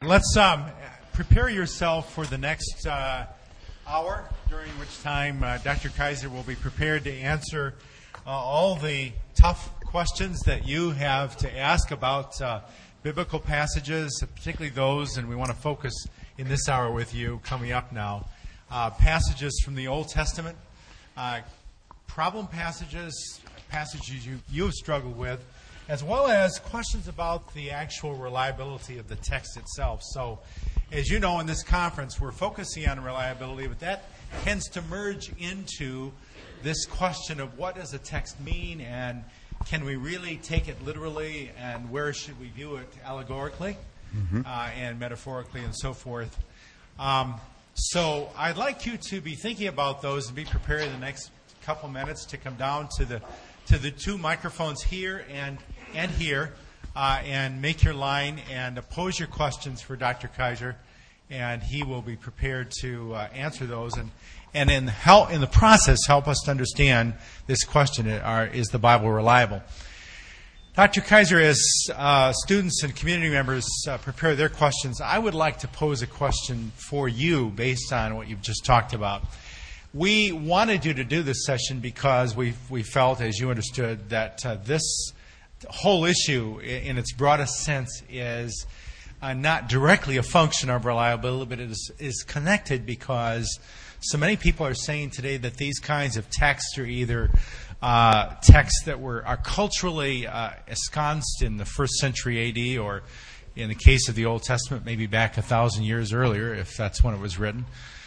Let's prepare yourself for the next hour, during which time Dr. Kaiser will be prepared to answer all the tough questions that you have to ask about biblical passages, particularly those, and we want to focus in this hour with you coming up now, passages from the Old Testament, problem passages you have struggled with, as well as questions about the actual reliability of the text itself. So, as you know, in this conference, we're focusing on reliability, but that tends to merge into this question of what does a text mean, and can we really take it literally, and where should we view it allegorically and metaphorically and so forth. So I'd like you to be thinking about those and be prepared in the next couple minutes to come down to the two microphones here and here, and make your line and pose your questions for Dr. Kaiser, and he will be prepared to answer those and in the process help us to understand this question: is the Bible reliable? Dr. Kaiser, as students and community members prepare their questions, I would like to pose a question for you based on what you've just talked about. We wanted you to do this session because we felt, as you understood, that this whole issue in its broadest sense is not directly a function of reliability, but it is connected because so many people are saying today that these kinds of texts are either texts that are culturally ensconced in the first century A.D., or in the case of the Old Testament, maybe back 1,000 years earlier, if that's when it was written.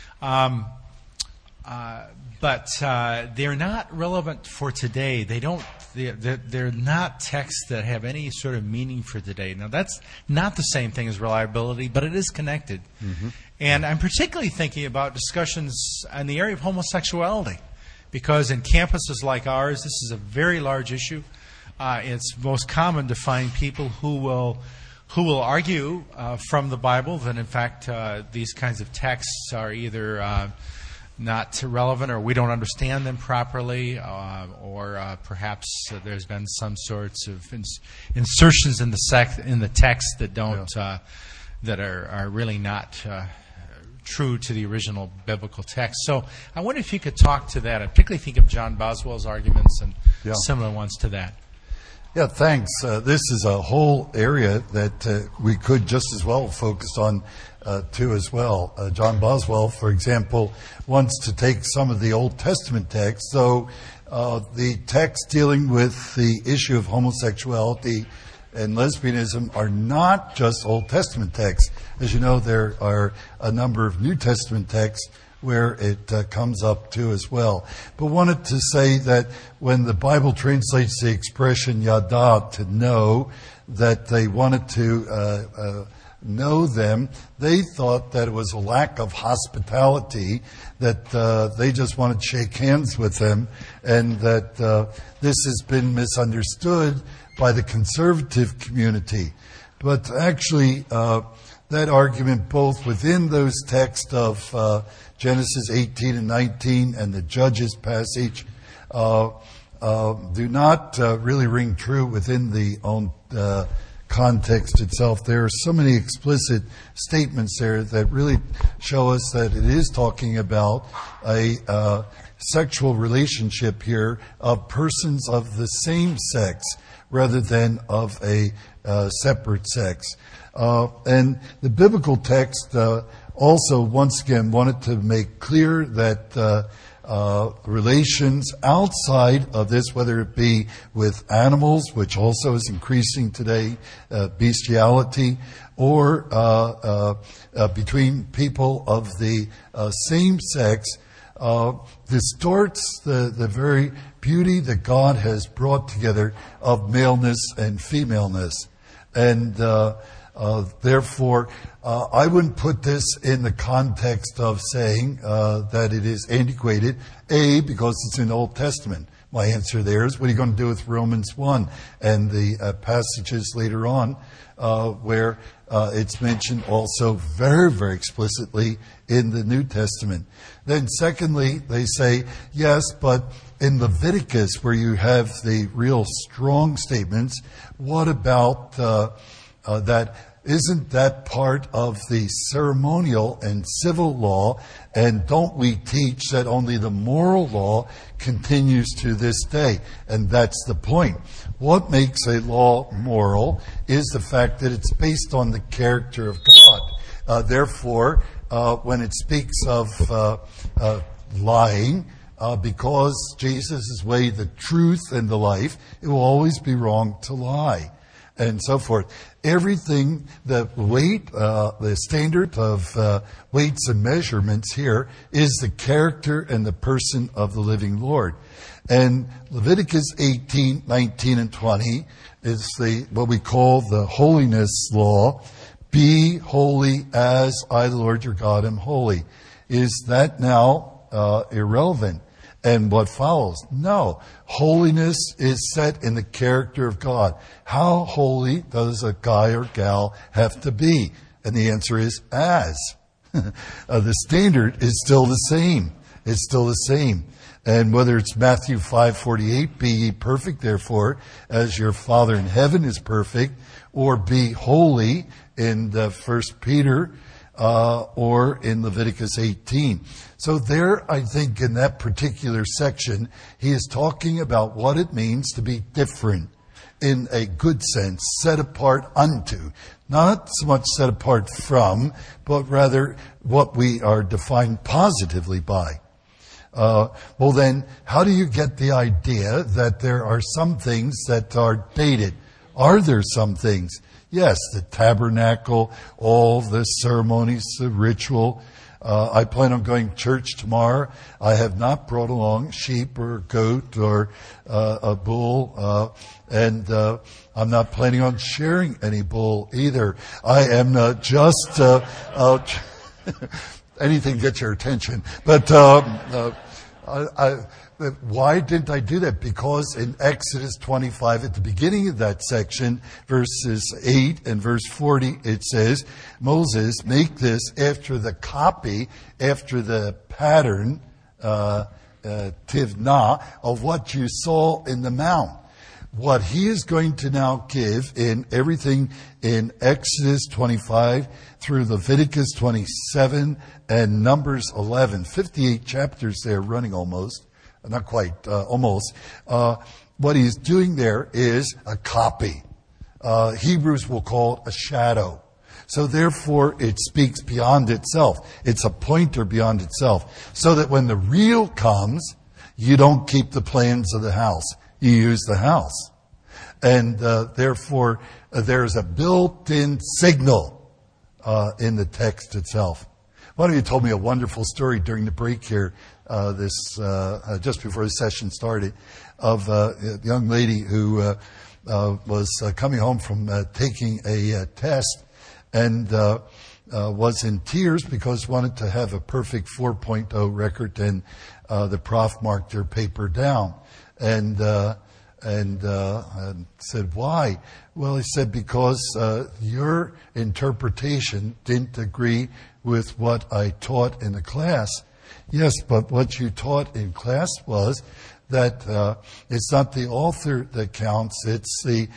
But they're not relevant for today. They're not texts that have any sort of meaning for today. Now, that's not the same thing as reliability, but it is connected. Mm-hmm. And I'm particularly thinking about discussions in the area of homosexuality, because in campuses like ours, this is a very large issue. It's most common to find people who will argue from the Bible that, in fact, these kinds of texts are either not relevant, or we don't understand them properly, or perhaps there's been some sorts of insertions in the text that don't that are really not true to the original biblical text. So I wonder if you could talk to that. I particularly think of John Boswell's arguments and similar ones to that. Yeah, thanks. This is a whole area that we could just as well focus on too as well. John Boswell, for example, wants to take some of the Old Testament texts. So the texts dealing with the issue of homosexuality and lesbianism are not just Old Testament texts. As you know, there are a number of New Testament texts where it comes up too as well. But wanted to say that when the Bible translates the expression yada, to know, that they wanted to know them, they thought that it was a lack of hospitality, that they just wanted to shake hands with them, and that this has been misunderstood by the conservative community. But actually, that argument, both within those texts of Genesis 18 and 19 and the Judges passage, do not really ring true within the own context itself. There are so many explicit statements there that really show us that it is talking about a sexual relationship here of persons of the same sex rather than of a separate sex. And the biblical text also, once again, wanted to make clear that relations outside of this, whether it be with animals, which also is increasing today, bestiality, or between people of the same sex, distorts the very beauty that God has brought together of maleness and femaleness. And therefore, I wouldn't put this in the context of saying that it is antiquated, because it's in the Old Testament. My answer there is, what are you going to do with Romans 1 and the passages later on where it's mentioned also very, very explicitly in the New Testament? Then secondly, they say, yes, but in Leviticus, where you have the real strong statements, what about that Isn't that part of the ceremonial and civil law? And don't we teach that only the moral law continues to this day? And that's the point. What makes a law moral is the fact that it's based on the character of God. Therefore, when it speaks of lying, because Jesus is the way, the truth, and the life, it will always be wrong to lie, and so forth. Everything, the weight, the standard of weights and measurements here is the character and the person of the living Lord. And Leviticus 18, 19, and 20 is what we call the holiness law. Be holy as I, the Lord your God, am holy. Is that now irrelevant? And what follows? No. Holiness is set in the character of God. How holy does a guy or gal have to be? And the answer is as. The standard is still the same. It's still the same. And whether it's Matthew 5:48, be ye perfect, therefore, as your Father in heaven is perfect, or be holy in the 1 Peter, or in Leviticus 18. So there, I think, in that particular section, he is talking about what it means to be different in a good sense, set apart unto. Not so much set apart from, but rather what we are defined positively by. Well then, how do you get the idea that there are some things that are dated? Are there some things? Yes, the tabernacle, all the ceremonies, the ritual. I plan on going to church tomorrow. I have not brought along sheep or goat or a bull, and I'm not planning on sharing any bull either. I am just anything to get your attention. But why didn't I do that? Because in Exodus 25, at the beginning of that section, verses 8 and verse 40, it says, Moses, make this after the copy, after the pattern, tivna, of what you saw in the mount. What he is going to now give in everything in Exodus 25 through Leviticus 27 and Numbers 11, 58 chapters there running almost. Not quite, almost. What he's doing there is a copy. Hebrews will call it a shadow. So therefore, it speaks beyond itself. It's a pointer beyond itself. So that when the real comes, you don't keep the plans of the house. You use the house. And therefore, there's a built-in signal in the text itself. One of you told me a wonderful story during the break here, just before the session started, of a young lady who was coming home from taking a test and was in tears because wanted to have a perfect 4.0 record, and the prof marked her paper down. And said, why? Well, he said, because your interpretation didn't agree with what I taught in the class. Yes, but what you taught in class was that it's not the author that counts, it's the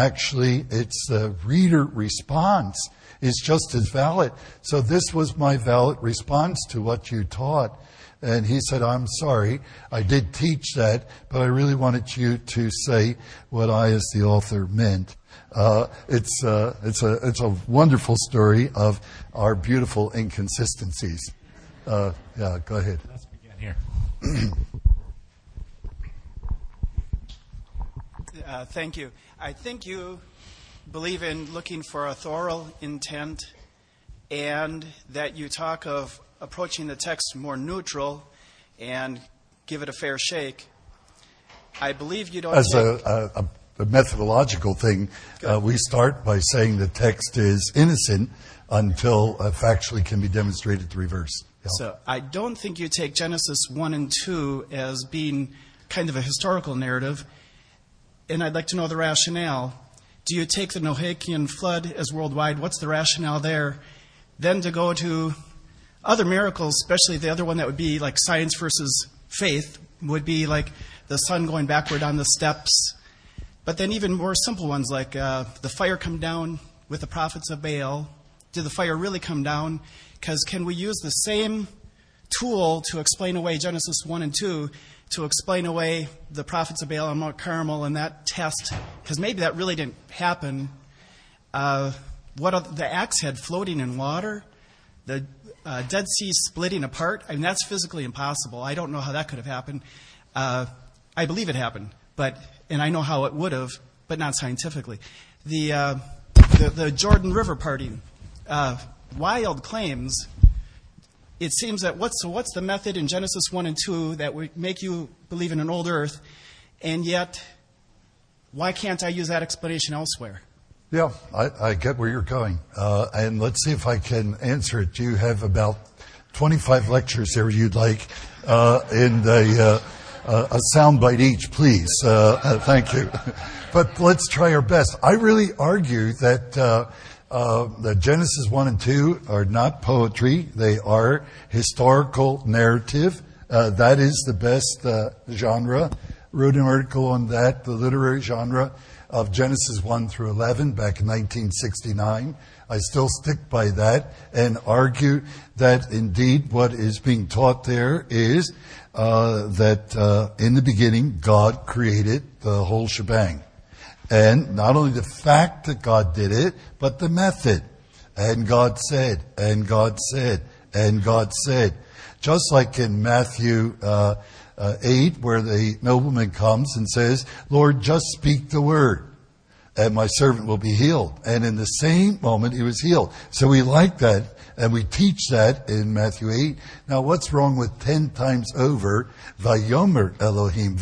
reader response. It's just as valid. So this was my valid response to what you taught. And he said, I'm sorry, I did teach that, but I really wanted you to say what I as the author meant. It's a wonderful story of our beautiful inconsistencies. Go ahead. Let's begin here. Thank you. I think you believe in looking for authorial intent, and that you talk of approaching the text more neutral and give it a fair shake. I believe you don't... As a methodological thing, we start by saying the text is innocent until factually can be demonstrated to reverse. Yeah. So I don't think you take Genesis 1 and 2 as being kind of a historical narrative, and I'd like to know the rationale. Do you take the Noachian flood as worldwide? What's the rationale there? Then to go to other miracles, especially the other one that would be like science versus faith, would be like the sun going backward on the steps. But then even more simple ones like the fire come down with the prophets of Baal? Did the fire really come down? Because can we use the same tool to explain away Genesis 1 and 2 to explain away the prophets of Baal on Mount Carmel and that test? Because maybe that really didn't happen. What are the axe head floating in water? The Dead Sea splitting apart? I mean, that's physically impossible. I don't know how that could have happened. I believe it happened, and I know how it would have, but not scientifically. The Jordan River parting, wild claims. It seems that what's the method in Genesis 1 and 2 that would make you believe in an old earth, and yet why can't I use that explanation elsewhere? Yeah, I get where you're going. And let's see if I can answer it. You have about 25 lectures there you'd like, and a soundbite each, please. Thank you. But let's try our best. I really argue that the Genesis 1 and 2 are not poetry. They are historical narrative. That is the best genre. Wrote an article on that, the literary genre of Genesis 1 through 11 back in 1969. I still stick by that and argue that indeed what is being taught there is that in the beginning God created the whole shebang. And not only the fact that God did it, but the method. And God said, and God said, and God said. Just like in Matthew 8, where the nobleman comes and says, Lord, just speak the word, and my servant will be healed. And in the same moment, he was healed. So we like that, and we teach that in Matthew 8. Now, what's wrong with 10 times over, Vayomer Elohim,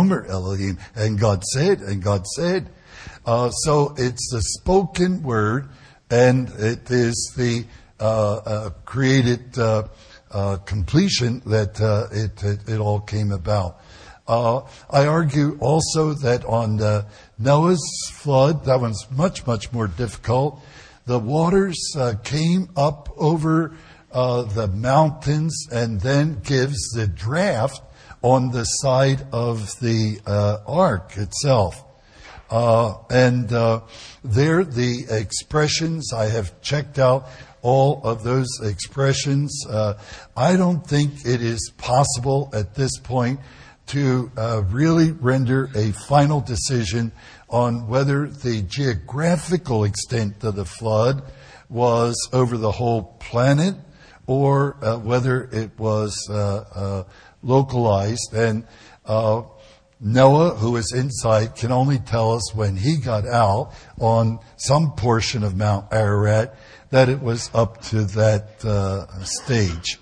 and God said, and God said. So it's the spoken word, and it is the created completion that it all came about. I argue also that on Noah's flood, that one's much, much more difficult. The waters came up over the mountains and then gives the draft on the side of the ark itself. And there the expressions, I have checked out all of those expressions. I don't think it is possible at this point to really render a final decision on whether the geographical extent of the flood was over the whole planet or whether it was localized. And Noah, who was inside, can only tell us when he got out on some portion of Mount Ararat that it was up to that stage.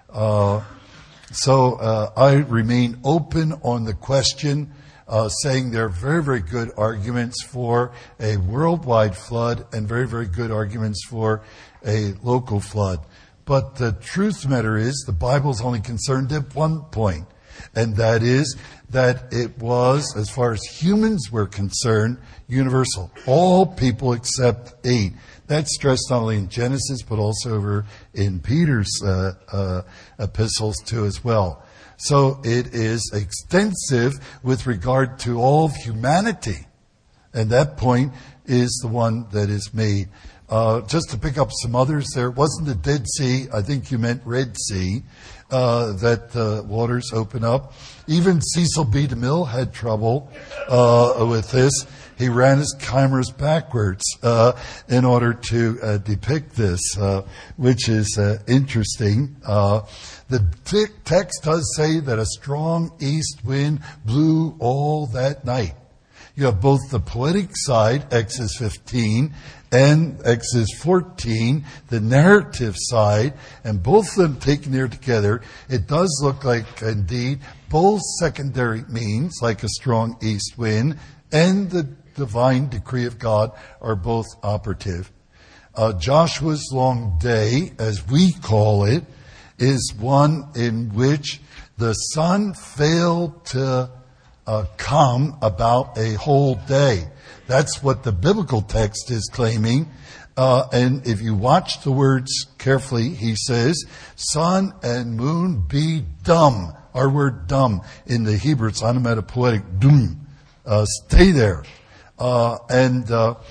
So I remain open on the question, saying there are very, very good arguments for a worldwide flood and very, very good arguments for a local flood. But the truth of the matter is the Bible's only concerned at one point, and that is that it was, as far as humans were concerned, universal. All people except 8. That's stressed not only in Genesis, but also over in Peter's epistles too as well. So it is extensive with regard to all of humanity. And that point is the one that is made. Just to pick up some others, there wasn't the Dead Sea. I think you meant Red Sea, that the waters open up. Even Cecil B. DeMille had trouble with this. He ran his cameras backwards in order to depict this, which is interesting. The text does say that a strong east wind blew all that night. You have both the poetic side, Exodus 15, and Exodus 14, the narrative side, and both of them taken there together. It does look like, indeed, both secondary means, like a strong east wind, and the divine decree of God are both operative. Joshua's long day, as we call it, is one in which the sun failed to come about a whole day. That's what the biblical text is claiming. And if you watch the words carefully, he says, sun and moon be dumb. Our word dumb in the Hebrew, it's onomatopoetic, dum. Stay there. And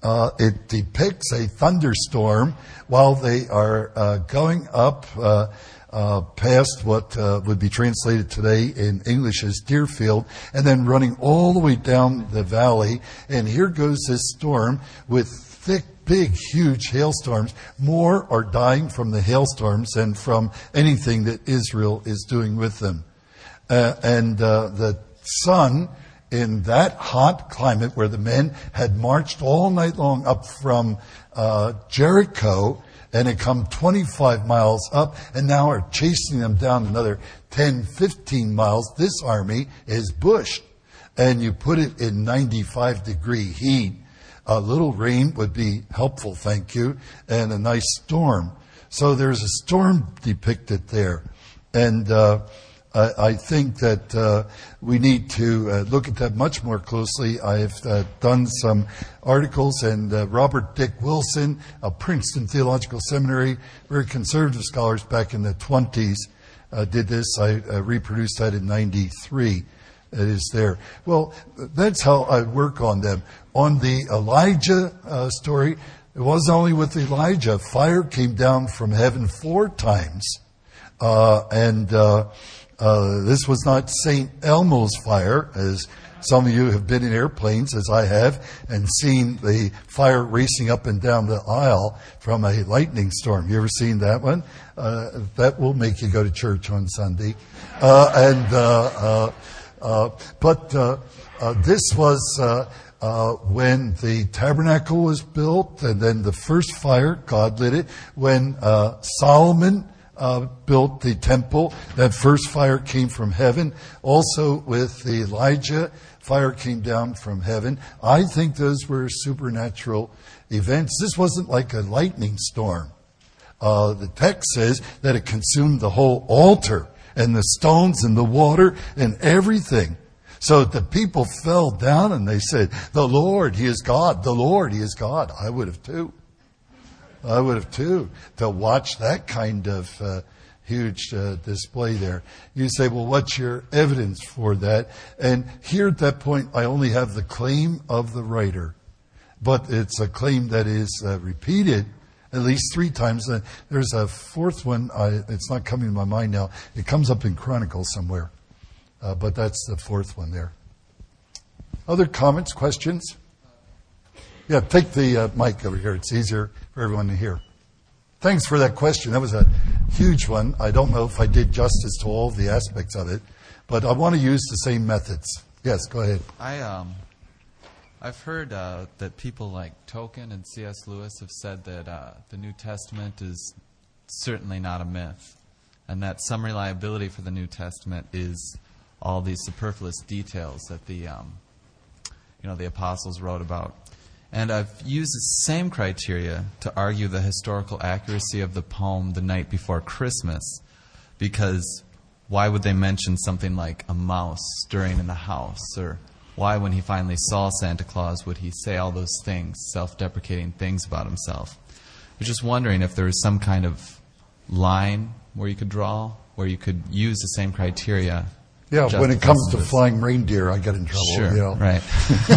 it depicts a thunderstorm while they are going up past what would be translated today in English as Deerfield, and then running all the way down the valley. And here goes this storm with thick, big, huge hailstorms. More are dying from the hailstorms than from anything that Israel is doing with them. And the sun, in that hot climate where the men had marched all night long up from Jericho, and had come 25 miles up, and now are chasing them down another 10, 15 miles. This army is bushed. And you put it in 95-degree heat. A little rain would be helpful, thank you, and a nice storm. So there's a storm depicted there. And I think that we need to look at that much more closely. I've done some articles, and Robert Dick Wilson of Princeton Theological Seminary, very conservative scholars back in the 20s, did this. I reproduced that in 93. It is there. Well, that's how I work on them. On the Elijah story, it wasn't only with Elijah. Fire came down from heaven 4 times. This was not St. Elmo's fire, as some of you have been in airplanes, as I have, and seen the fire racing up and down the aisle from a lightning storm. You ever seen that one? That will make you go to church on Sunday. This was when the tabernacle was built, and then the first fire, God lit it. When Solomon built the temple, that first fire came from heaven. Also with Elijah, fire came down from heaven. I think those were supernatural events. This wasn't like a lightning storm. The text says that it consumed the whole altar and the stones and the water and everything. So the people fell down and they said, "The Lord, He is God. The Lord, He is God." I would have too. To watch that kind of huge display there. You say, well, what's your evidence for that? And here at that point, I only have the claim of the writer. But it's a claim that is repeated at least 3 times. There's a 4th one. It's not coming to my mind now. It comes up in Chronicles somewhere. But that's the 4th one there. Other comments, questions? Yeah, take the mic over here. It's easier for everyone to hear. Thanks for that question. That was a huge one. I don't know if I did justice to all the aspects of it, but I want to use the same methods. Yes, go ahead. I've heard that people like Tolkien and C.S. Lewis have said that the New Testament is certainly not a myth, and that some reliability for the New Testament is all these superfluous details that the apostles wrote about. And I've used the same criteria to argue the historical accuracy of the poem The Night Before Christmas, because why would they mention something like a mouse stirring in the house? Or why, when he finally saw Santa Claus, would he say all those things, self-deprecating things about himself? I was just wondering if there was some kind of line where you could draw, where you could use the same criteria. Yeah, when it comes to flying reindeer, I get in trouble. Sure, you know. Right.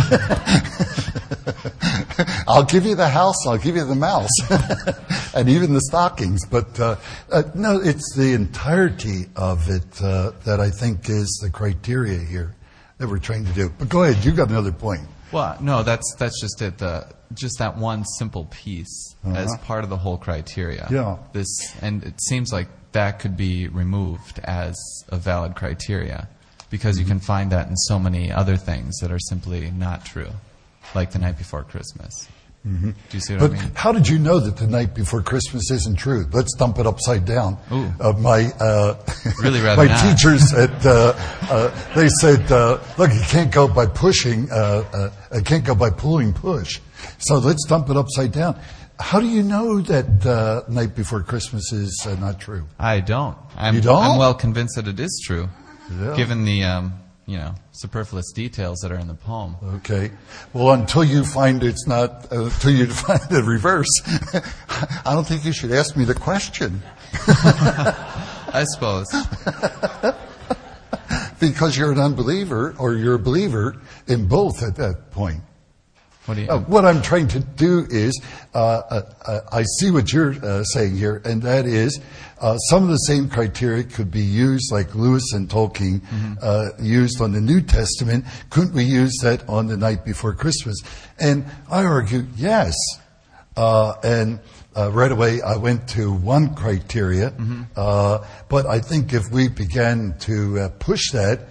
I'll give you the house, I'll give you the mouse, and even the stockings. But no, it's the entirety of it that I think is the criteria here that we're trying to do. But go ahead, you got another point. Well, no, that's just it. Just that one simple piece as part of the whole criteria. Yeah. And it seems like that could be removed as a valid criteria, because you can find that in so many other things that are simply not true, like The Night Before Christmas. Do you see what I mean? How did you know that The Night Before Christmas isn't true? Let's dump it upside down. Ooh. Really rather my not. teachers they said, look, you can't go by pushing, it can't go by pulling push. So let's dump it upside down. How do you know that Night Before Christmas is not true? I don't. You don't? I'm well convinced that it is true, Yeah. given the superfluous details that are in the poem. Okay. Well, until you find it's not, until you find the reverse, I don't think you should ask me the question. I suppose. Because you're an unbeliever, or you're a believer in both at that point. What do you? What I'm trying to do is, I see what you're saying here, and that is, some of the same criteria could be used, like Lewis and Tolkien used on the New Testament. Couldn't we use that on the night before Christmas? And I argue, yes. And right away, I went to one criteria, but I think if we began to push that,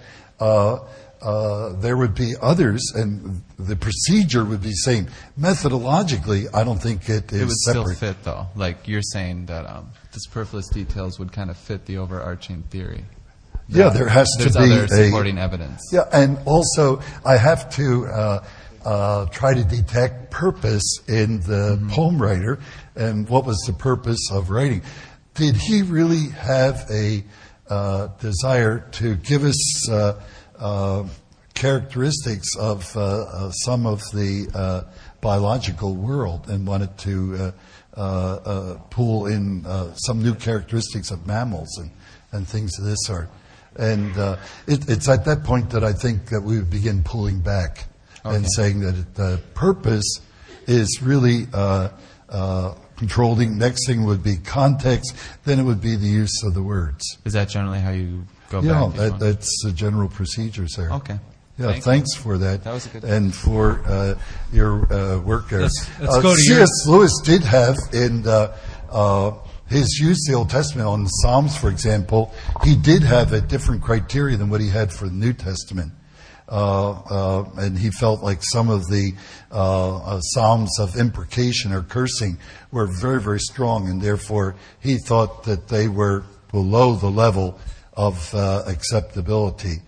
there would be others, and the procedure would be same. Methodologically, I don't think it is It would separate. still fit, though. Like you're saying that the superfluous details would kind of fit the overarching theory. Yeah, there has to There's be other supporting evidence. Yeah, and also I have to try to detect purpose in the poem writer, and what was the purpose of writing? Did he really have a desire to give us characteristics of some of the biological world, and wanted to pull in some new characteristics of mammals and things of this sort? And it's at that point that I think that we would begin pulling back and saying that the purpose is really controlling. Next thing would be context. Then it would be the use of the words. Is that generally how you go Yeah, back? that's the general procedures there. Okay. Yeah, thanks for that. That was a good and for your work there. Let's go to your- C.S. Lewis did have in his use of the Old Testament on the Psalms, for example, he did have a different criteria than what he had for the New Testament. And he felt like some of the Psalms of imprecation or cursing were very, very strong, and therefore he thought that they were below the level of acceptability.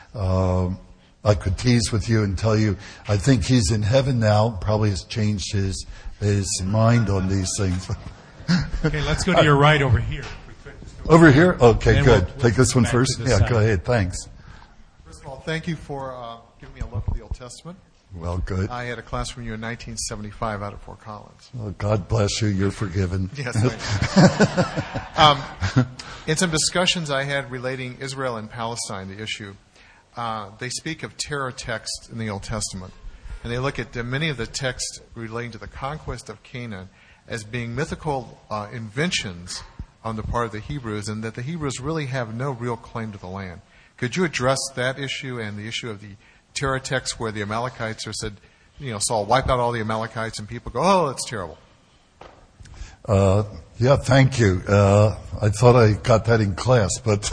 I could tease with you and tell you, I think he's in heaven now, probably has changed his mind on these things. Okay, let's go to your right over here. Over here? Okay, And good. we'll Take this one back to first. this Yeah, side. go ahead. Thanks. First of all, thank you for giving me a look at the Old Testament. Well, good. I had a class from you in 1975 out at Fort Collins. Oh, God bless you. You're forgiven. Yes, thank you. In some discussions I had relating Israel and Palestine, the issue, they speak of terror texts in the Old Testament. And they look at many of the texts relating to the conquest of Canaan as being mythical inventions on the part of the Hebrews, and that the Hebrews really have no real claim to the land. Could you address that issue and the issue of the terror texts where the Amalekites are said, Saul wipe out all the Amalekites, and people go, oh, that's terrible. Yeah, thank you. I thought I got that in class, but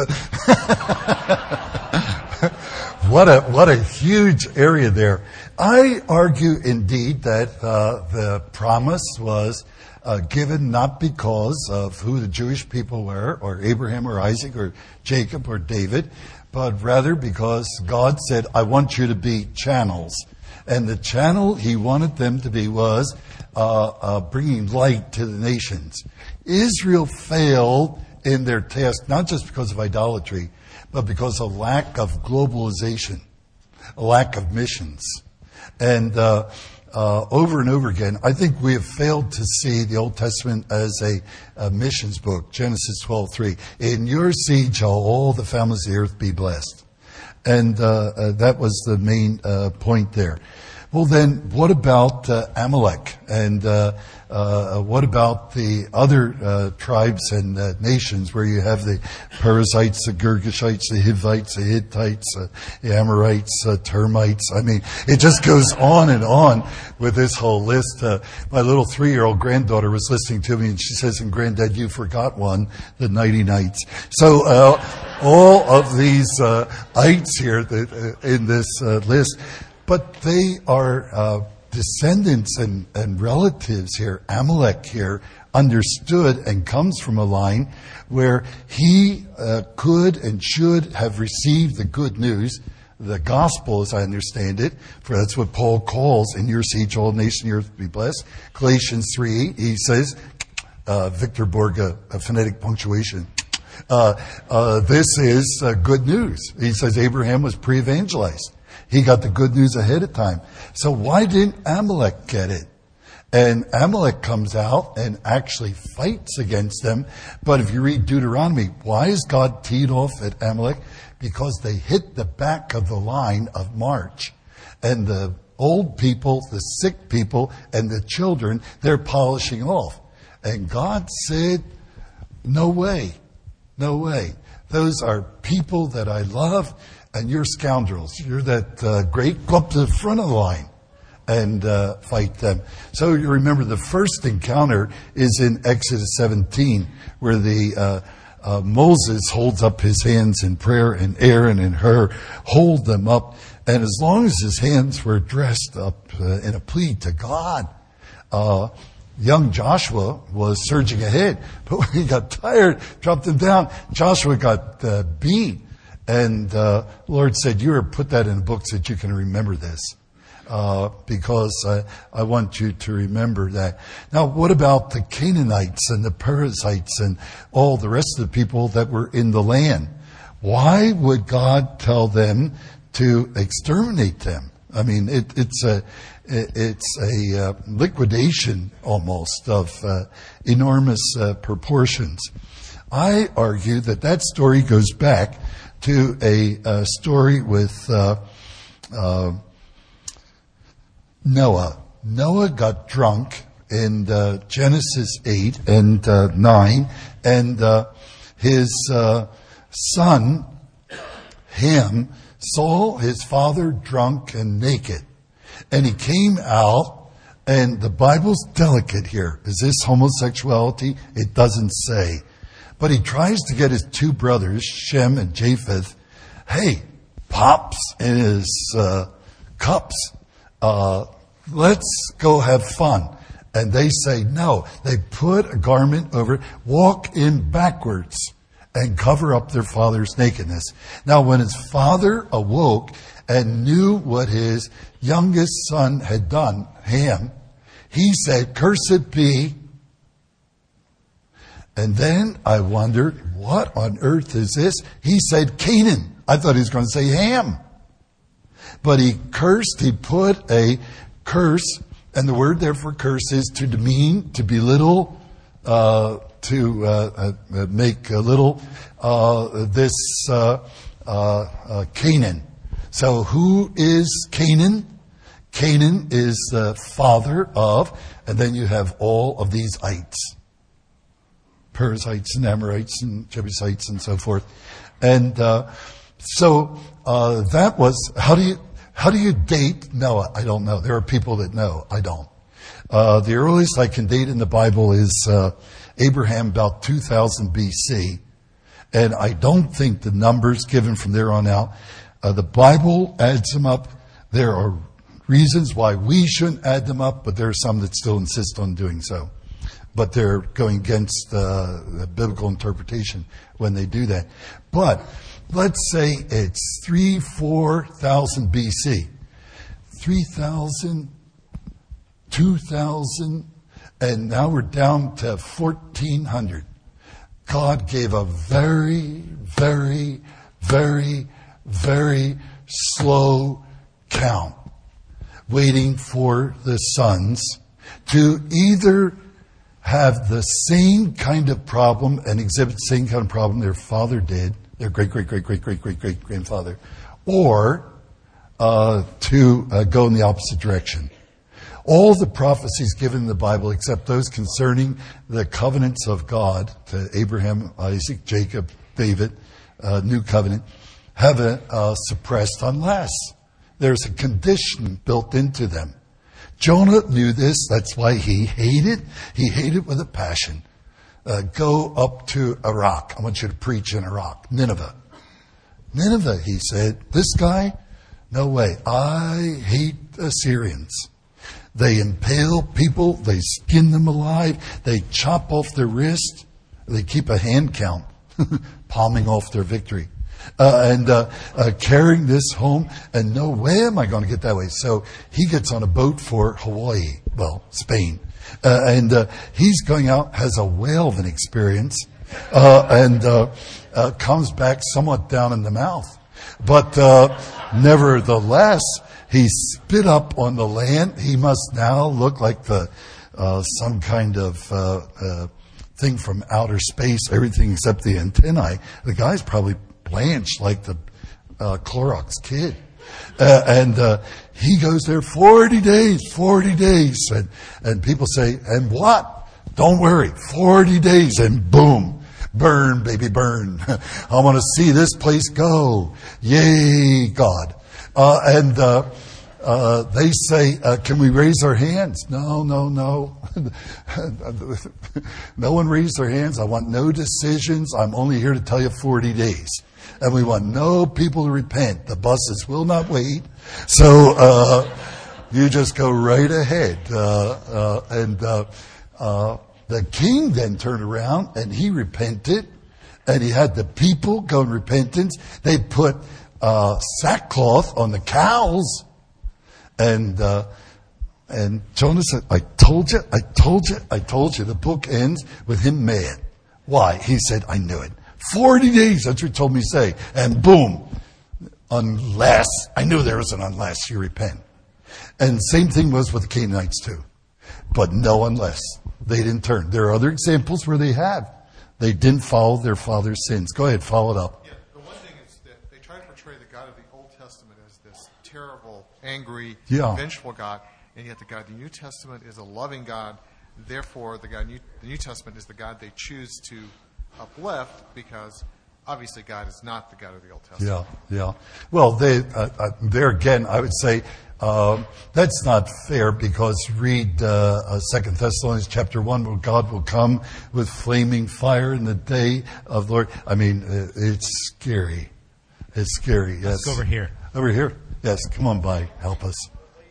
what a huge area there. I argue indeed that the promise was given not because of who the Jewish people were, or Abraham or Isaac or Jacob or David, but rather because God said, I want you to be channels. And the channel he wanted them to be was bringing light to the nations. Israel failed in their task, not just because of idolatry, but because of lack of globalization, a lack of missions. And over and over again, I think we have failed to see the Old Testament as a missions book. Genesis 12:3. In your seed shall all the families of the earth be blessed. And that was the main point there. Well, then, what about Amalek? And what about the other tribes and nations where you have the Perizzites, the Girgashites, the Hivites, the Hittites, the Amorites, termites? I mean, it just goes on and on with this whole list. My little 3-year-old granddaughter was listening to me, and she says, and Granddad, you forgot one, the Nighty-Nights. So all of these ites here in this list, but they are descendants and relatives here. Amalek here understood and comes from a line where he could and should have received the good news, the gospel as I understand it, for that's what Paul calls, in your seed shall all nations of the earth be blessed. Galatians 3:8, he says, Victor Borga, a phonetic punctuation, this is good news. He says Abraham was pre-evangelized. He got the good news ahead of time. So why didn't Amalek get it? And Amalek comes out and actually fights against them. But if you read Deuteronomy, why is God teed off at Amalek? Because they hit the back of the line of march. And the old people, the sick people, and the children, they're polishing off. And God said, no way, no way. Those are people that I love, and you're scoundrels. You're that great, go up to the front of the line and fight them. So you remember the first encounter is in Exodus 17, where the Moses holds up his hands in prayer, and Aaron and Hur hold them up. And as long as his hands were dressed up in a plea to God, young Joshua was surging ahead. But when he got tired, dropped him down, Joshua got beat. And the Lord said, you put that in the book so that you can remember this. Because I want you to remember that. Now, what about the Canaanites and the Perizzites and all the rest of the people that were in the land? Why would God tell them to exterminate them? I mean, it's a liquidation almost of enormous proportions. I argue that story goes back to a story with Noah. Noah got drunk in Genesis 8 and 9, and his son, Ham, saw his father drunk and naked. And he came out, and the Bible's delicate here. Is this homosexuality? It doesn't say. But he tries to get his two brothers, Shem and Japheth, hey, Pops and his cups, let's go have fun. And they say no. They put a garment over it, walk in backwards, and cover up their father's nakedness. Now, when his father awoke and knew what his youngest son had done, Ham, he said, cursed be. And then I wondered, what on earth is this? He said Canaan. I thought he was going to say Ham. But he cursed, he put a curse, and the word there for curse is to demean, to belittle, to make little this Canaan. So who is Canaan? Canaan is the father of, and then you have all of these ites. Perizzites and Amorites and Jebusites and so forth. And so that was, how do you date Noah? I don't know. There are people that know. I don't. The earliest I can date in the Bible is Abraham, about 2000 BC. And I don't think the numbers given from there on out, the Bible adds them up. There are reasons why we shouldn't add them up, but there are some that still insist on doing so. But they're going against the biblical interpretation when they do that. But let's say it's 4,000 BC. 3,000, 2,000, and now we're down to 1,400. God gave a very, very, very, very slow count, waiting for the sons to either have the same kind of problem and exhibit the same kind of problem their father did, their great-great-great-great-great-great-grandfather, or to go in the opposite direction. All the prophecies given in the Bible, except those concerning the covenants of God to Abraham, Isaac, Jacob, David, New Covenant, have suppressed unless there's a condition built into them. Jonah knew this. That's why he hated with a passion. Go up to Iraq. I want you to preach in Iraq. Nineveh, he said, this guy, no way. I hate Assyrians. They impale people. They skin them alive. They chop off their wrist. They keep a hand count, palming off their victory. And carrying this home, and no way am I going to get that way. So he gets on a boat for Hawaii, Spain. And he's going out, has a whale of an experience, and comes back somewhat down in the mouth. But nevertheless, he spit up on the land. He must now look like some kind of thing from outer space, everything except the antennae. The guy's probably blanched like the Clorox kid. And he goes there 40 days. And people say, and what? Don't worry, 40 days and boom. Burn, baby, burn. I want to see this place go. Yay, God. They say, can we raise our hands? No. No one raised their hands. I want no decisions. I'm only here to tell you 40 days. And we want no people to repent. The buses will not wait. So you just go right ahead. The king then turned around and he repented, and he had the people go in repentance. They put sackcloth on the cows, and Jonah said, I told you. The book ends with him mad. Why? He said, I knew it. 40 days, that's what you told me to say. And boom, unless, I knew there was an unless you repent. And same thing was with the Canaanites too. But no unless. They didn't turn. There are other examples where they have. They didn't follow their father's sins. Go ahead, follow it up. Yeah, the one thing is that they try to portray the God of the Old Testament as this terrible, angry, vengeful God, and yet the God of the New Testament is a loving God. Therefore, the New Testament is the God they choose to uplift, because obviously God is not the God of the Old Testament. Yeah. Well, there again, I would say that's not fair, because read 2 Thessalonians chapter 1, where God will come with flaming fire in the day of the Lord. I mean, it's scary. It's scary, yes. Let's go over here. Over here? Yes, come on by. Help us.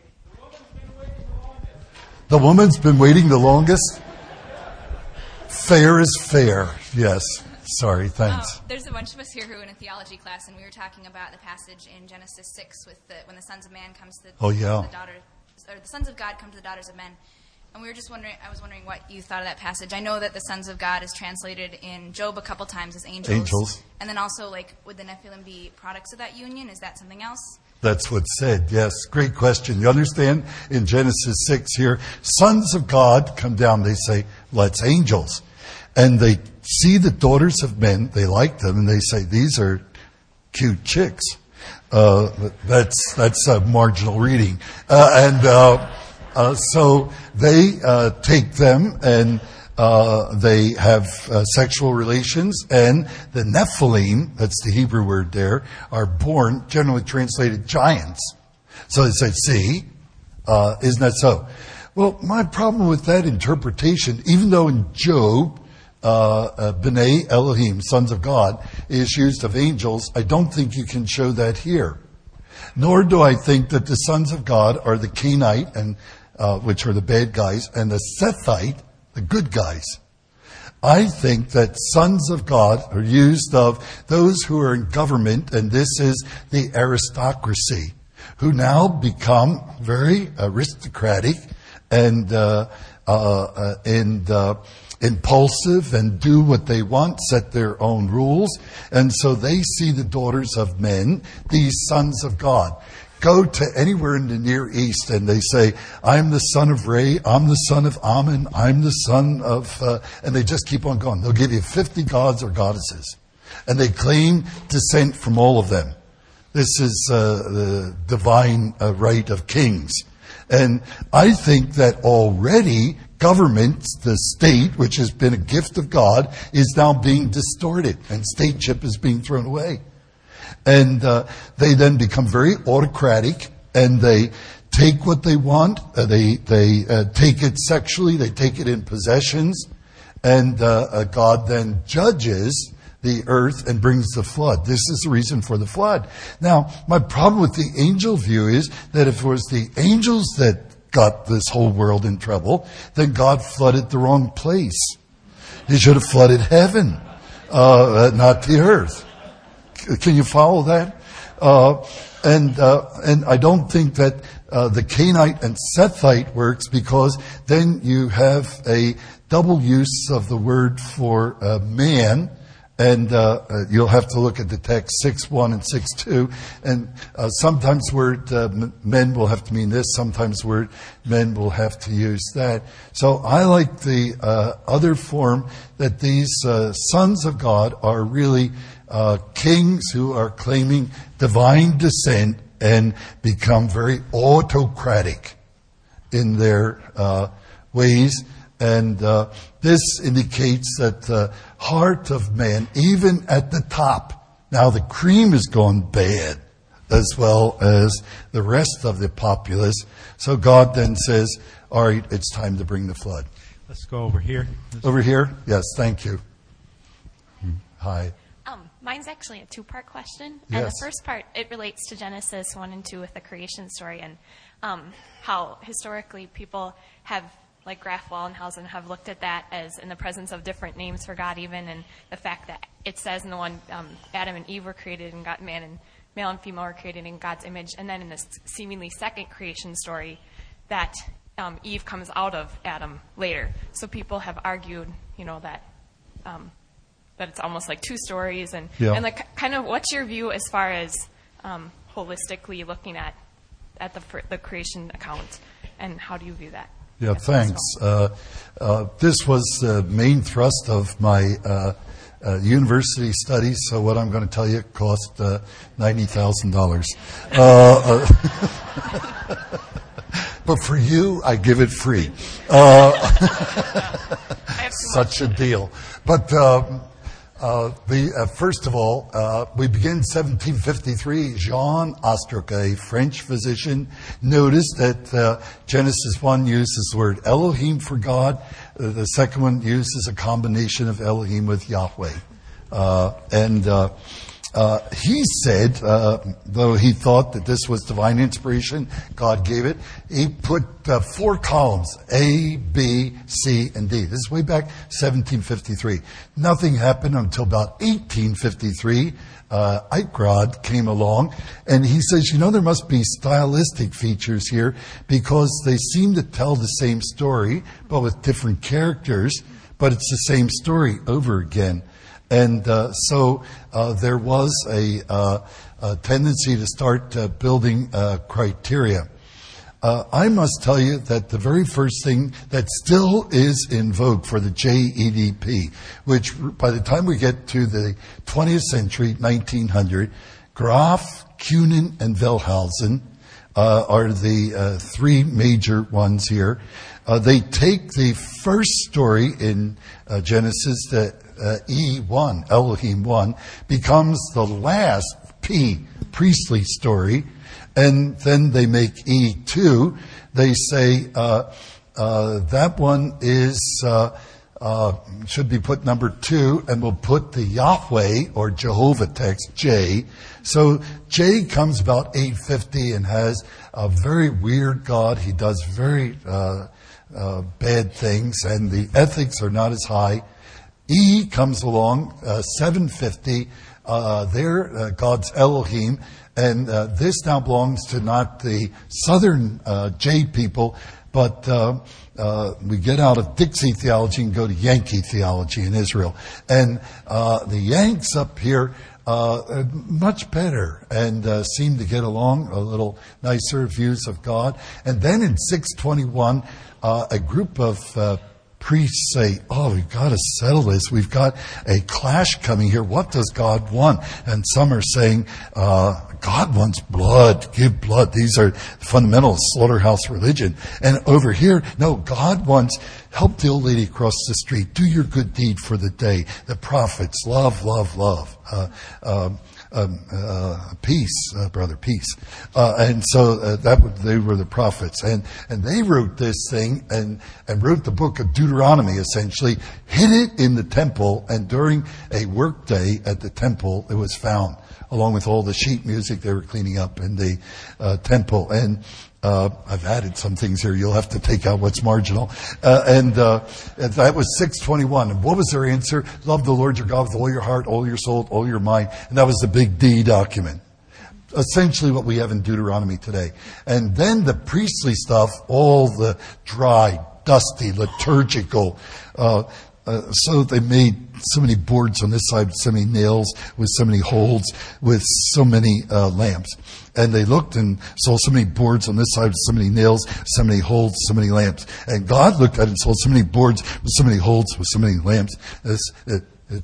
The woman's been waiting the longest? Fair is fair, yes. Sorry, thanks. There's a bunch of us here who are in a theology class, and we were talking about the passage in Genesis 6 with when the sons of man comes to the daughters, or the sons of God come to the daughters of men. And we were just wondering, I was wondering what you thought of that passage. I know that the sons of God is translated in Job a couple times as angels. And then also, would the Nephilim be products of that union? Is that something else? That's what's said, yes. Great question. You understand in Genesis 6 here, sons of God come down, they say, well, it's angels. And they see the daughters of men, they like them, and they say, these are cute chicks. That's a marginal reading. So they take them and they have sexual relations, and the Nephilim, that's the Hebrew word there, are born, generally translated, giants. So they say, see, isn't that so? Well, my problem with that interpretation, even though in Job, B'nai Elohim, sons of God, is used of angels, I don't think you can show that here. Nor do I think that the sons of God are the Canaanite, and which are the bad guys, and the Sethite, the good guys. I think that sons of God are used of those who are in government, and this is the aristocracy, who now become very aristocratic and impulsive and do what they want, set their own rules. And so they see the daughters of men, these sons of God. Go to anywhere in the Near East and they say, I'm the son of Ray, I'm the son of Ammon, I'm the son of... and they just keep on going. They'll give you 50 gods or goddesses. And they claim descent from all of them. This is the divine right of kings. And I think that already government, the state, which has been a gift of God, is now being distorted, and stateship is being thrown away. And they then become very autocratic, and they take what they want, they take it sexually, they take it in possessions, and God then judges the earth and brings the flood. This is the reason for the flood. Now, my problem with the angel view is that if it was the angels that got this whole world in trouble, then God flooded the wrong place. He should have flooded heaven, not the earth. Can you follow that? And I don't think that the Canaanite and Sethite works, because then you have a double use of the word for man. And you'll have to look at the text 6:1 and 6:2. And sometimes word men will have to mean this. Sometimes word men will have to use that. So I like the other form, that these sons of God are really kings who are claiming divine descent and become very autocratic in their ways. And this indicates that the heart of man, even at the top, now the cream has gone bad, as well as the rest of the populace. So God then says, all right, it's time to bring the flood. Let's go over here. Over here? Yes, thank you. Hi. Mine's actually a two-part question. Yes. And the first part, it relates to Genesis 1 and 2 with the creation story and how historically people have, like Graf Wallenhausen, have looked at that as in the presence of different names for God even, and the fact that it says in the one, Adam and Eve were created and male and female were created in God's image, and then in this seemingly second creation story that Eve comes out of Adam later. So people have argued, that it's almost like two stories, and like kind of what's your view as far as holistically looking at the creation account, and how do you view that? Yeah, thanks. This was the main thrust of my university studies, so what I'm going to tell you cost $90,000. But for you, I give it free. Such a deal. But first of all, we begin 1753. Jean Ostruc, a French physician, noticed that Genesis 1 uses the word Elohim for God. The second one uses a combination of Elohim with Yahweh. He said, though he thought that this was divine inspiration, God gave it, he put 4 columns, A, B, C, and D. This is way back 1753. Nothing happened until about 1853. Eichgrad came along, and he says, there must be stylistic features here because they seem to tell the same story, but with different characters, but it's the same story over again. And so there was a tendency to start building criteria. I must tell you that the very first thing that still is in vogue for the JEDP, which by the time we get to the 20th century, 1900, Graf, Kunin, and Wellhausen are the 3 major ones here. They take the first story in Genesis, that E1, Elohim 1, becomes the last P, priestly story, and then they make E2. They say that one is should be put number 2, and we'll put the Yahweh or Jehovah text J. So J comes about 850 and has a very weird God. He does very bad things, and the ethics are not as high. E comes along, 750. There, God's Elohim, and this now belongs to not the southern J people, but we get out of Dixie theology and go to Yankee theology in Israel. And the Yanks up here are much better and seem to get along, a little nicer views of God. And then in 621, a group of priests say, we've got to settle this. We've got a clash coming here. What does God want? And some are saying, God wants blood. Give blood. These are fundamental slaughterhouse religion. And over here, no, God wants, help the old lady across the street. Do your good deed for the day. The prophets, love, love, love. Peace, brother, peace. And so they were the prophets. And they wrote this thing and wrote the book of Deuteronomy, essentially, hid it in the temple, and during a work day at the temple, it was found, along with all the sheet music they were cleaning up in the temple. And I've added some things here. You'll have to take out what's marginal. And that was 621. And what was their answer? Love the Lord your God with all your heart, all your soul, all your mind. And that was the big D document. Essentially what we have in Deuteronomy today. And then the priestly stuff, all the dry, dusty, liturgical. So they made so many boards on this side with so many nails, with so many holes, with so many lamps. And they looked and saw so many boards on this side with so many nails, so many holes, so many lamps. And God looked at it and saw so many boards with so many holes, with so many lamps.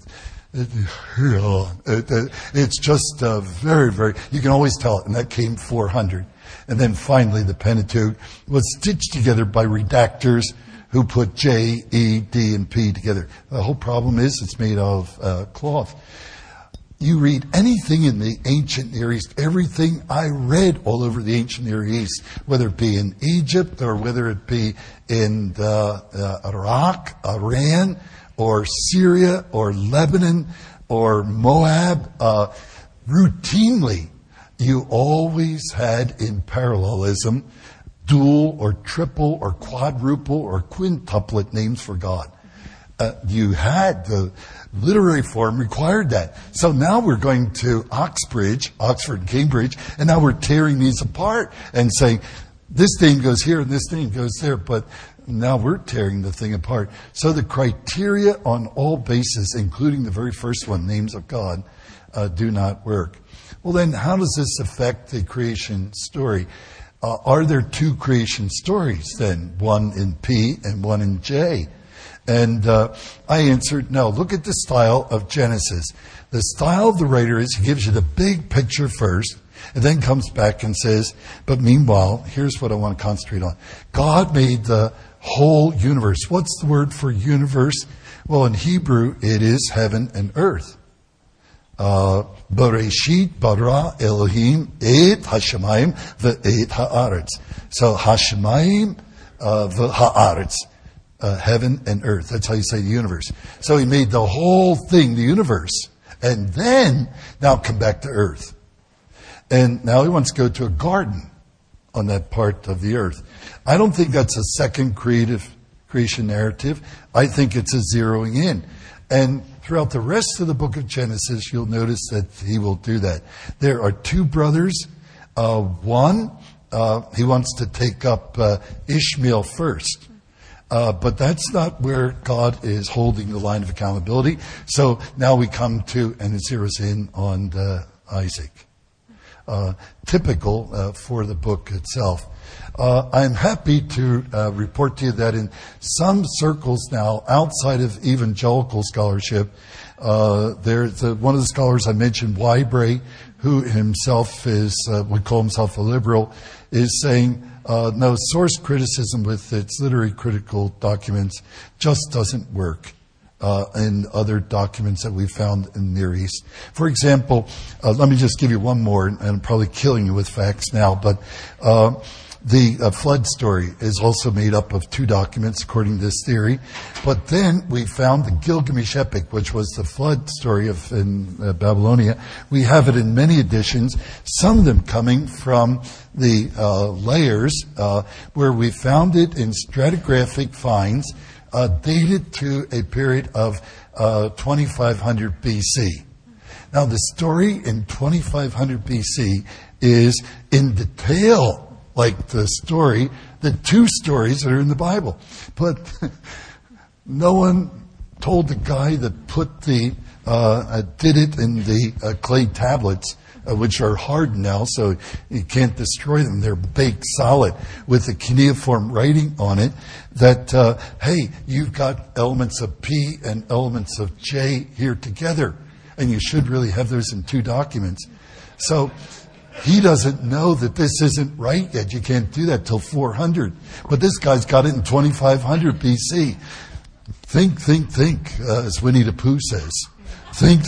It's just very, very, you can always tell it, and that came 400. And then finally the Pentateuch was stitched together by redactors who put J, E, D, and P together. The whole problem is it's made of cloth. You read anything in the ancient Near East, everything I read all over the ancient Near East, whether it be in Egypt or whether it be in Iraq, Iran, or Syria, or Lebanon, or Moab, routinely, you always had in parallelism dual or triple or quadruple or quintuplet names for God. You had the literary form required that. So now we're going to Oxford and Cambridge, and now we're tearing these apart and saying, this thing goes here and this thing goes there, but now we're tearing the thing apart. So the criteria on all bases, including the very first one, names of God, do not work. Well, then how does this affect the creation story? Are there two creation stories then? One in P and one in J? And I answered, no. Look at the style of Genesis. The style of the writer is he gives you the big picture first, and then comes back and says, but meanwhile, here's what I want to concentrate on. God made the whole universe. What's the word for universe? Well, in Hebrew, it is heaven and earth. Bereshit bara Elohim et hashamayim ve'et haaretz. So hashamayim ve'haaretz. Heaven and earth. That's how you say the universe. So he made the whole thing, the universe. And then, now come back to earth. And now he wants to go to a garden on that part of the earth. I don't think that's a second creation narrative. I think it's a zeroing in. And throughout the rest of the book of Genesis, you'll notice that he will do that. There are two brothers. One, he wants to take up Ishmael first. But that's not where God is holding the line of accountability. So now we come to, and it zeroes in on Isaac. Typical for the book itself. I'm happy to report to you that in some circles now, outside of evangelical scholarship, there's one of the scholars I mentioned, Wybray, who himself would call himself a liberal, is saying, no, source criticism with its literary critical documents just doesn't work in other documents that we've found in the Near East. For example, let me just give you one more, and I'm probably killing you with facts now, but the flood story is also made up of two documents, according to this theory. But then we found the Gilgamesh epic, which was the flood story in Babylonia. We have it in many editions, some of them coming from the layers, where we found it in stratigraphic finds dated to a period of 2500 BC. Now, the story in 2500 BC is in detail like the two stories that are in the Bible. But no one told the guy that did it in the clay tablets, which are hard now, so you can't destroy them. They're baked solid with the cuneiform writing on it that, hey, you've got elements of P and elements of J here together, and you should really have those in two documents. So he doesn't know that this isn't right yet. You can't do that till 400. But this guy's got it in 2500 BC. Think, as Winnie the Pooh says. Think.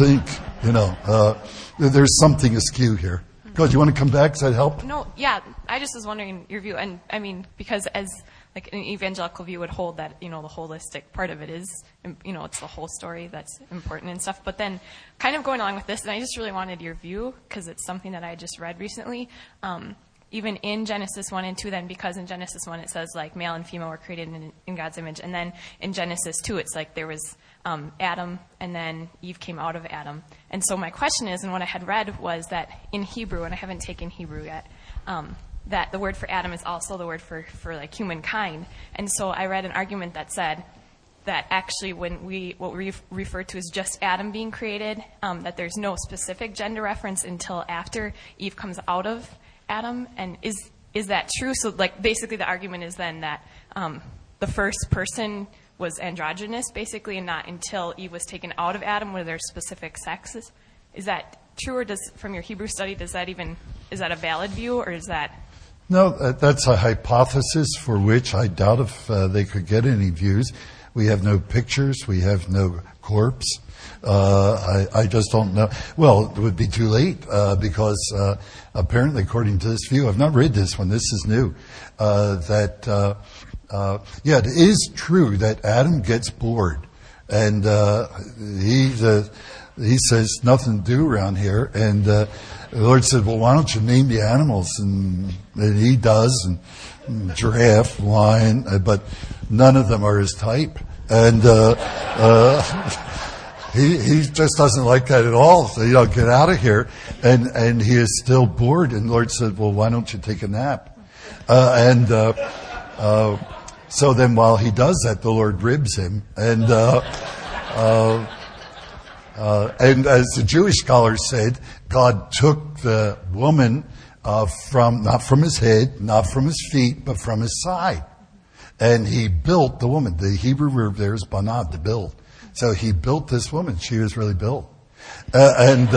There's something askew here. God, you want to come back? Does that help? No, yeah. I just was wondering your view. And I mean, because as like an evangelical view would hold that, the holistic part of it is, it's the whole story that's important and stuff. But then kind of going along with this, and I just really wanted your view because it's something that I just read recently. Even in Genesis 1 and 2 then, because in Genesis 1 it says like male and female were created in God's image. And then in Genesis 2 it's like there was Adam and then Eve came out of Adam. And so my question is, and what I had read was that in Hebrew, and I haven't taken Hebrew yet, that the word for Adam is also the word for like humankind. And so I read an argument that said that actually what we refer to as just Adam being created, that there's no specific gender reference until after Eve comes out of Adam. And is that true? So like basically the argument is then that the first person was androgynous, basically, and not until Eve was taken out of Adam were there specific sexes. Is that true, or from your Hebrew study, is that a valid view, or is that? No, that's a hypothesis for which I doubt if they could get any views. We have no pictures. We have no corpse. I just don't know. Well, it would be too late because apparently, according to this view, I've not read this one. This is new. It is true that Adam gets bored, and he says nothing to do around here, and the Lord said, "Well, why don't you name the animals?" And he does, and giraffe, lion, but none of them are his type, and he just doesn't like that at all. So get out of here, and he is still bored. And the Lord said, "Well, why don't you take a nap?" So then, while he does that, the Lord ribs him, and as the Jewish scholars said, God took the woman not from his head, not from his feet, but from his side. And he built the woman. The Hebrew word there is banah, to build. So he built this woman. She was really built. And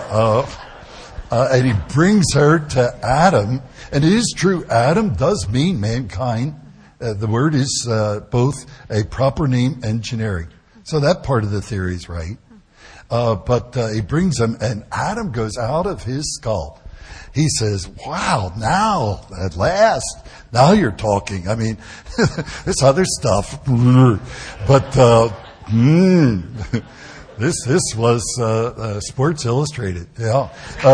he brings her to Adam. And it is true, Adam does mean mankind. The word is both a proper name and generic. So that part of the theory is right. But he brings him, and Adam goes out of his skull. He says, "Wow, now, at last, now you're talking." I mean, this other stuff, but this was Sports Illustrated, yeah.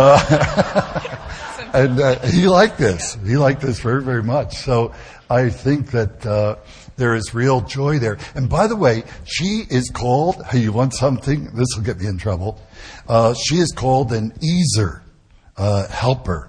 And he liked this. He liked this very, very much. So I think that there is real joy there. And by the way, she is called, hey, you want something? This will get me in trouble. She is called an Ezer, helper,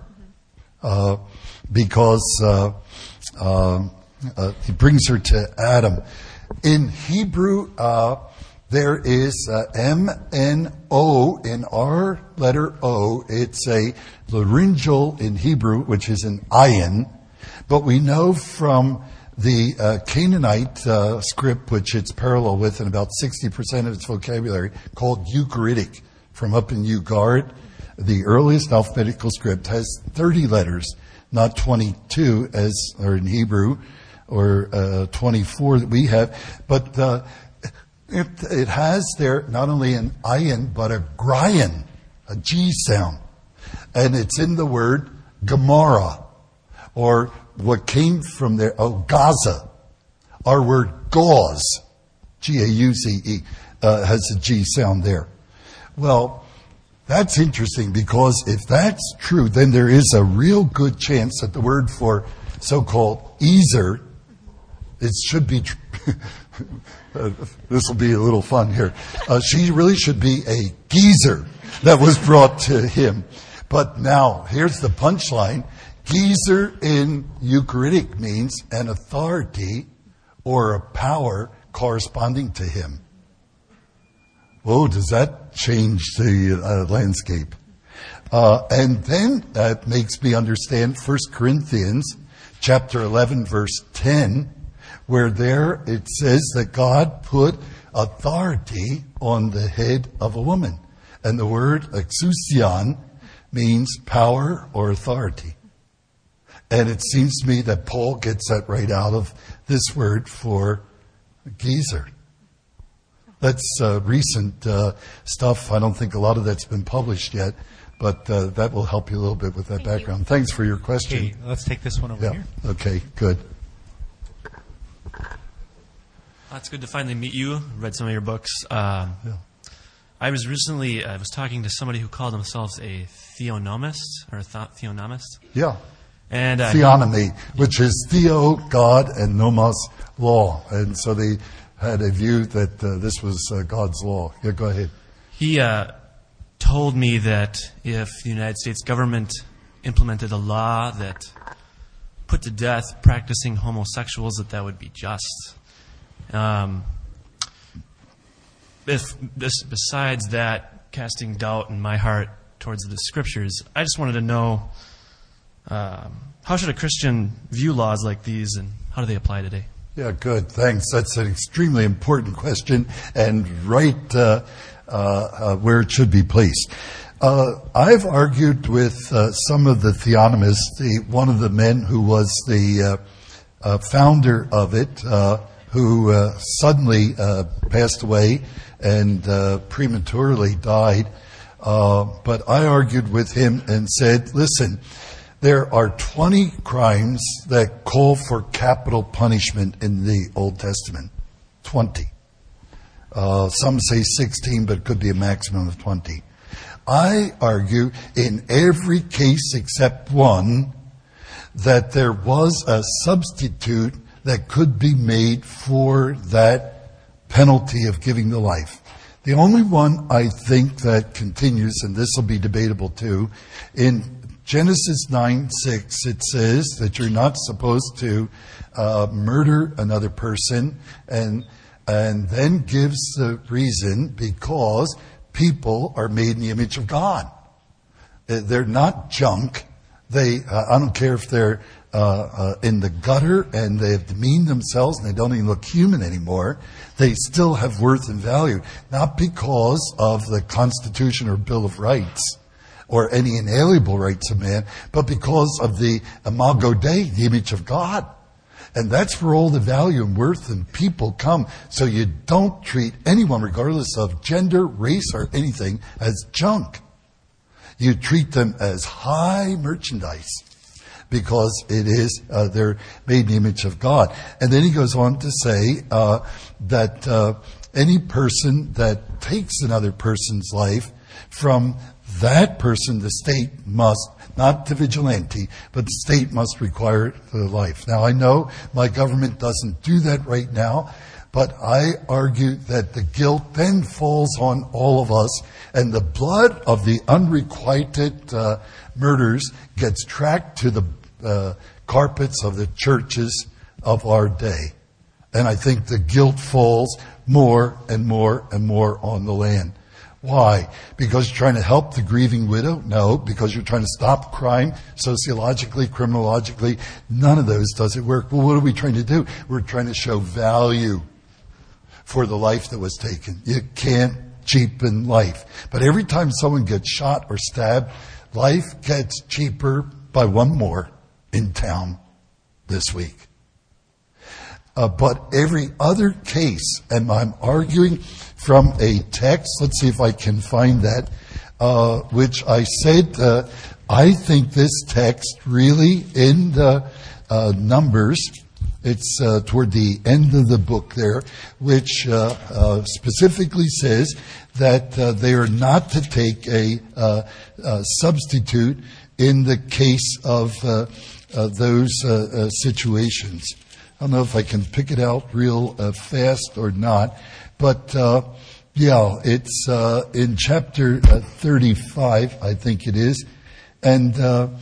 because he brings her to Adam. In Hebrew, there is M-N-O in our letter O. It's a laryngeal in Hebrew, which is an ayin. But we know from the Canaanite script, which it's parallel with in about 60% of its vocabulary, called Ugaritic, from up in Ugarit. The earliest alphabetical script has 30 letters, not 22 as are in Hebrew, or 24 that we have. But it has there not only an ayin, but a grayin, a G sound. And it's in the word Gemara, or what came from there, Gaza. Our word gauze, G-A-U-Z-E, has a G sound there. Well, that's interesting, because if that's true, then there is a real good chance that the word for so-called Ezer, it should be, this will be a little fun here. She really should be a geezer that was brought to him. But now, here's the punchline. Geezer in Ugaritic means an authority or a power corresponding to him. Whoa, does that change the landscape? And then that makes me understand 1 Corinthians chapter 11, verse 10, where there it says that God put authority on the head of a woman. And the word exousion means power or authority. And it seems to me that Paul gets that right out of this word for geezer. That's recent stuff. I don't think a lot of that's been published yet, but that will help you a little bit with that background. Thanks for your question. Okay, let's take this one over here. Okay, good. It's good to finally meet you. Read some of your books. I was talking to somebody who called themselves a theonomist, or a theonomist. Yeah. And theonomy, which is theo, God, and nomos, law. And so they had a view that this was God's law. Yeah, go ahead. He told me that if the United States government implemented a law that put to death practicing homosexuals, that would be just. Besides that, casting doubt in my heart towards the Scriptures, I just wanted to know, how should a Christian view laws like these, and how do they apply today? Yeah, good. Thanks. That's an extremely important question and right where it should be placed. I've argued with some of the theonomists, one of the men who was the founder of it, who suddenly passed away and prematurely died. But I argued with him and said, listen, there are 20 crimes that call for capital punishment in the Old Testament. 20. Some say 16, but it could be a maximum of 20. I argue in every case except one that there was a substitute that could be made for that penalty of giving the life. The only one I think that continues, and this will be debatable too, in Genesis 9:6, it says that you're not supposed to murder another person, and then gives the reason because people are made in the image of God. They're not junk. I don't care if they're in the gutter and they have demeaned themselves and they don't even look human anymore. They still have worth and value, not because of the Constitution or Bill of Rights or any inalienable rights of man, but because of the imago Dei, the image of God. And that's where all the value and worth and people come. So you don't treat anyone, regardless of gender, race, or anything, as junk. You treat them as high merchandise because it is they're made in the image of God. And then he goes on to say that any person that takes another person's life, from that person, the state must, not the vigilante, but the state must require the life. Now, I know my government doesn't do that right now, but I argue that the guilt then falls on all of us, and the blood of the unrequited murders gets tracked to the carpets of the churches of our day. And I think the guilt falls more and more and more on the land. Why? Because you're trying to help the grieving widow? No. Because you're trying to stop crime sociologically, criminologically? None of those does it work. Well, what are we trying to do? We're trying to show value for the life that was taken. You can't cheapen life. But every time someone gets shot or stabbed, life gets cheaper by one more in town this week. But every other case, and I'm arguing from a text, let's see if I can find that, which I said, I think this text really in the Numbers, it's toward the end of the book there, which specifically says that they are not to take a substitute in the case of those situations. I don't know if I can pick it out real fast or not, but yeah, it's in chapter 35, I think it is, and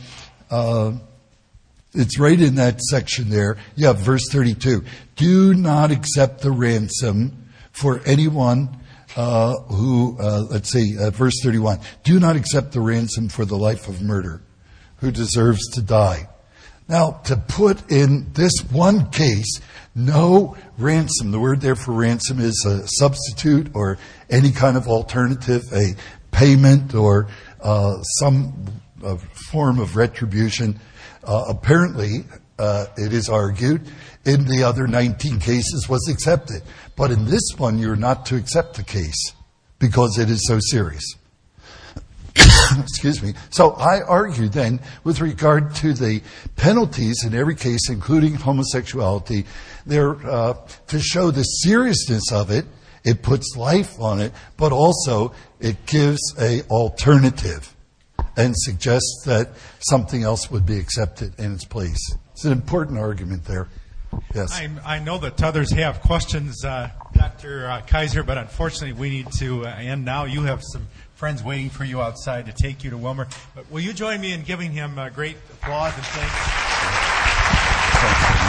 it's right in that section there. Yeah, verse 32. Do not accept the ransom for anyone who, let's see, verse 31. Do not accept the ransom for the life of murder, who deserves to die. Now, to put in this one case, no ransom. The word there for ransom is a substitute or any kind of alternative, a payment or some form of retribution. Apparently, it is argued, in the other 19 cases was accepted. But in this one, you're not to accept the case because it is so serious. Excuse me. So I argue then, with regard to the penalties in every case, including homosexuality, they're to show the seriousness of it. It puts life on it, but also it gives a alternative and suggests that something else would be accepted in its place. It's an important argument there. Yes. I know that others have questions, Dr. Kaiser, but unfortunately we need to end now. You have some friends waiting for you outside to take you to Wilmer. But will you join me in giving him a great applause and thanks?